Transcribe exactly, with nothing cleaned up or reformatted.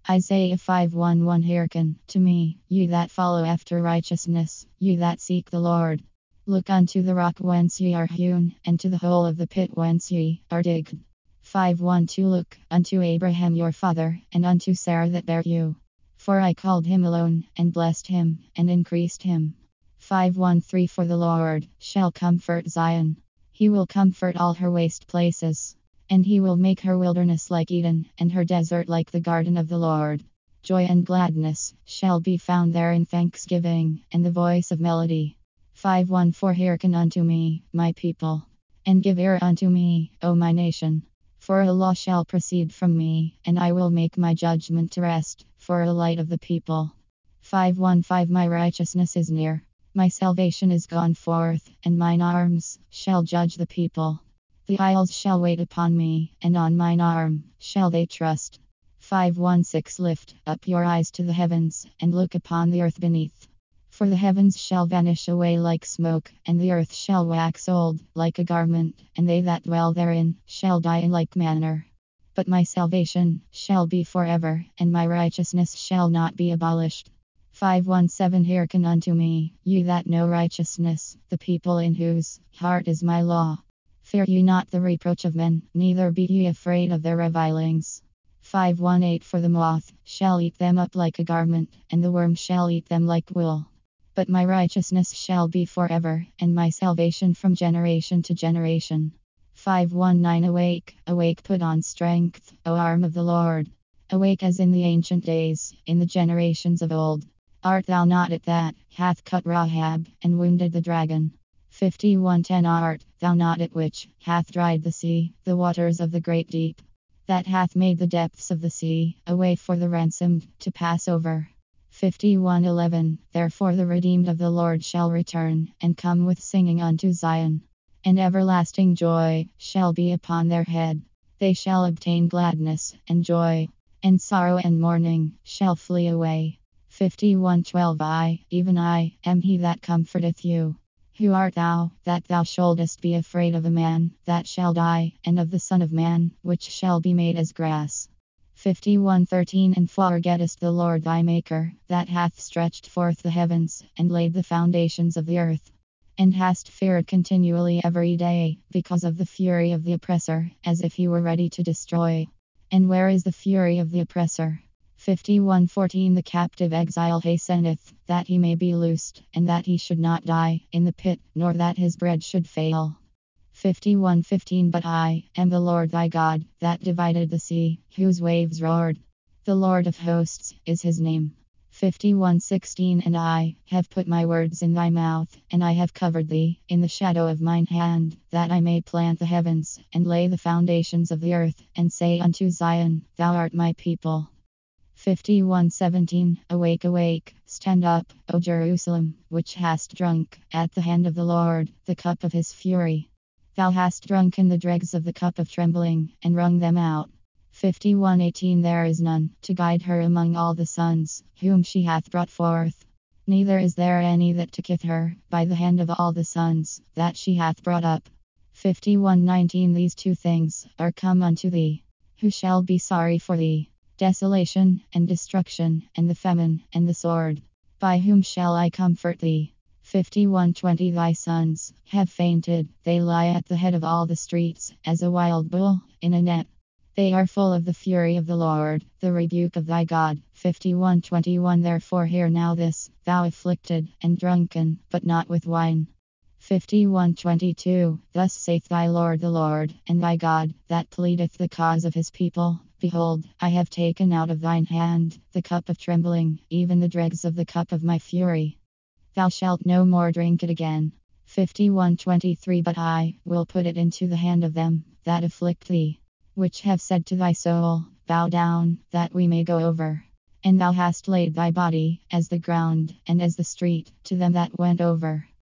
Isaiah five one one Hearken to me, you that follow after righteousness, you that seek the Lord. Look unto the rock whence ye are hewn, and to the hole of the pit whence ye are digged. five one two Look unto Abraham your father, and unto Sarah that bare you. For I called him alone, and blessed him, and increased him. five one three For the Lord shall comfort Zion. He will comfort all her waste places. And he will make her wilderness like Eden, and her desert like the garden of the Lord. Joy and gladness shall be found there in thanksgiving, and the voice of melody. five one four Hearken unto me, my people, and give ear unto me, O my nation. For a law shall proceed from me, and I will make my judgment to rest, for a light of the people. five one five My righteousness is near, my salvation is gone forth, and mine arms shall judge the people. The isles shall wait upon me, and on mine arm shall they trust. five one six Lift up your eyes to the heavens, and look upon the earth beneath. For the heavens shall vanish away like smoke, and the earth shall wax old like a garment, and they that dwell therein shall die in like manner. But my salvation shall be forever, and my righteousness shall not be abolished. five one seven Hearken unto me, you that know righteousness, the people in whose heart is my law. Fear ye not the reproach of men, neither be ye afraid of their revilings. five one eight For the moth shall eat them up like a garment, and the worm shall eat them like wool. But my righteousness shall be forever, and my salvation from generation to generation. five one nine Awake, awake, put on strength, O arm of the Lord. Awake as in the ancient days, in the generations of old. Art thou not it that hath cut Rahab, and wounded the dragon? fifty-one ten Art thou not it which hath dried the sea, the waters of the great deep? That hath made the depths of the sea a way for the ransomed to pass over. fifty-one eleven Therefore the redeemed of the Lord shall return, and come with singing unto Zion. And everlasting joy shall be upon their head. They shall obtain gladness and joy, and sorrow and mourning shall flee away. fifty-one twelve I, even I, am he that comforteth you. Who art thou, that thou shouldest be afraid of a man that shall die, and of the Son of Man, which shall be made as grass? fifty-one thirteen And forgettest the Lord thy Maker, that hath stretched forth the heavens, and laid the foundations of the earth? And hast feared continually every day, because of the fury of the oppressor, as if he were ready to destroy? And where is the fury of the oppressor? fifty-one fourteen The captive exile hasteneth, that he may be loosed, and that he should not die in the pit, nor that his bread should fail. fifty-one fifteen But I am the Lord thy God, that divided the sea, whose waves roared. The Lord of hosts is his name. fifty-one sixteen And I have put my words in thy mouth, and I have covered thee in the shadow of mine hand, that I may plant the heavens, and lay the foundations of the earth, and say unto Zion, Thou art my people. fifty-one seventeen Awake, awake, stand up, O Jerusalem, which hast drunk, at the hand of the Lord, the cup of his fury. Thou hast drunken the dregs of the cup of trembling, and wrung them out. fifty-one eighteen There is none to guide her among all the sons, whom she hath brought forth. Neither is there any that taketh her by the hand of all the sons that she hath brought up. fifty-one nineteen These two things are come unto thee. Who shall be sorry for thee? Desolation, and destruction, and the famine, and the sword. By whom shall I comfort thee? fifty-one twenty Thy sons have fainted, they lie at the head of all the streets, as a wild bull in a net. They are full of the fury of the Lord, the rebuke of thy God. fifty-one twenty-one Therefore hear now this, thou afflicted, and drunken, but not with wine. fifty-one twenty-two Thus saith thy Lord the Lord, and thy God, that pleadeth the cause of his people. Behold, I have taken out of thine hand the cup of trembling, even the dregs of the cup of my fury. Thou shalt no more drink it again. fifty-one twenty-three But I will put it into the hand of them that afflict thee, which have said to thy soul, Bow down, that we may go over. And thou hast laid thy body as the ground, and as the street, to them that went over.